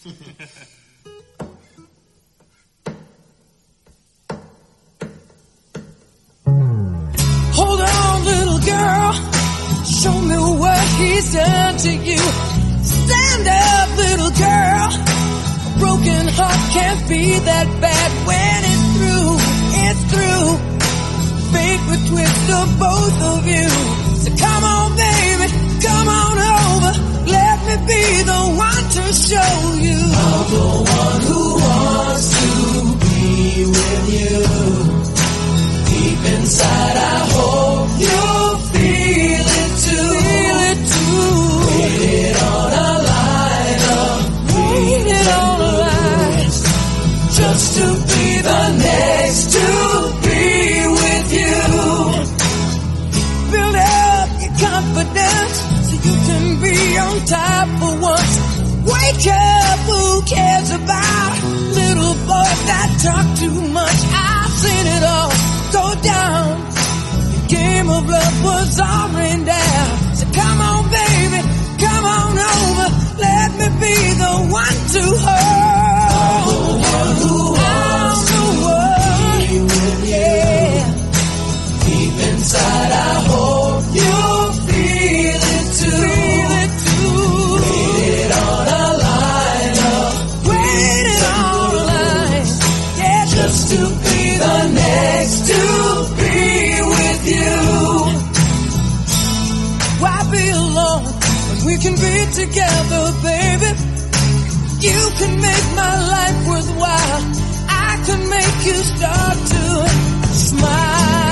Hold on, little girl. Show me what he's done to you. Stand up, little girl. A broken heart can't be that bad when it's through. It's through. Fate would twist of both of you. So come on, baby, come on over. Let me be the one to show you. I'm the one who wants to be with you. Deep inside, I hope you'll feel it too. Feel it too. Waited on a line up. Waited on a line. Just to be the next to be with you. Build up your confidence so you can be on top for once. Wake up, who cares about little boys that talk too much? I've seen it all go down. The game of love was all rained down. So come on, baby, come on over. Let me be the one to hold. I'm the one who wants to be with you. Deep inside, I hope you'll feel it too. Feel it too. Waited on a line up. Waited on a line. Yeah, just to be the next to be with you. Why be alone when we can be together, baby? You can make my life worthwhile. I can make you start to smile.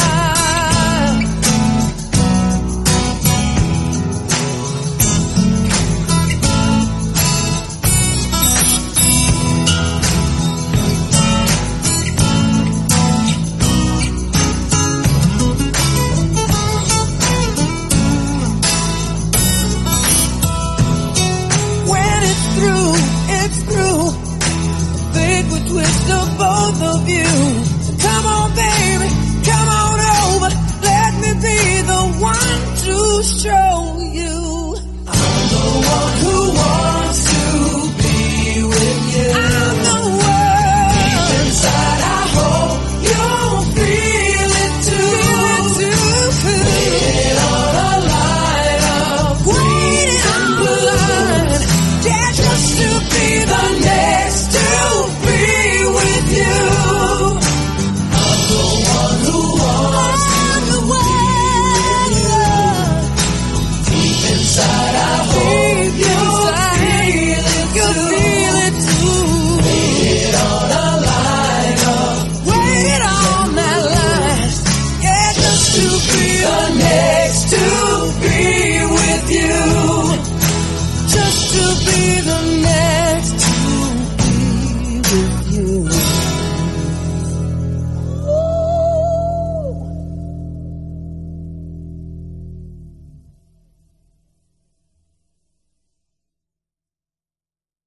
It's through. Fate would twist of both of you. So come on, baby, come on over. Let me be the one to show you. I'm the one who wants to be with you. I'm the one. Deep inside, I hope you'll feel it too. Waited on a line up. Waited on a line. Yeah, just to be the next to be with you. I'm the one who wants to be with you. Deep inside, I hope you'll feel it too. Waited on a line up. Waited on that line. Yeah, just to be the next.